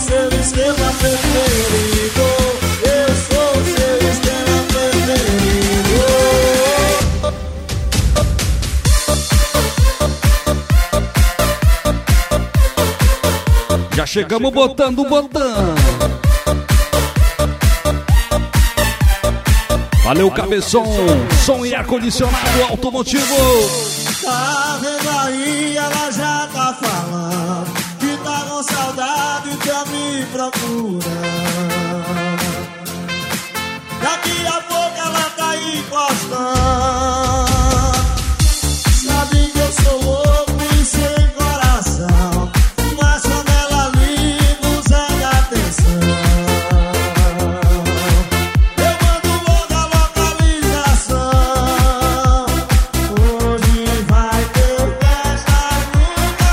seu esquema preferido. Eu sou seu esquema preferido. Já chegamos botando o botão. Valeu, Cabeção. Som e ar-condicionado automotivo. Tá vendo aí, ela já tá falando que tá com saudade e já me procura. Daqui a pouco ela tá encostando. Sabe que eu sou louco e sem coração, mas quando ela liga, usa de atenção. Eu mando logo a localização. Hoje vai ter festa no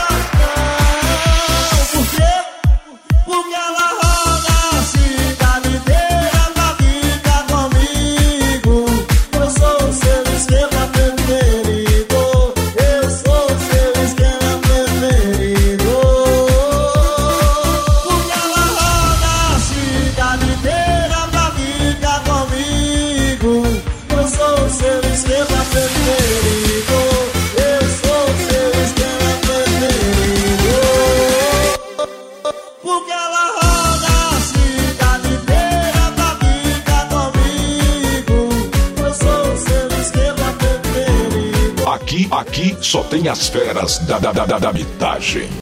Costão. Por quê? Porque ela roda a cidade inteira pra ficar comigo. Eu sou o seu esquema preferido. Eu sou o seu esquema preferido. Porque ela roda a cidade inteira pra ficar comigo. Eu sou o seu esquema preferido. Eu sou o seu esquema preferido. Porque ela roda a cidade inteira pra ficar comigo. Eu sou o seu esquema preferido. Aqui só tem as feras da mitagem.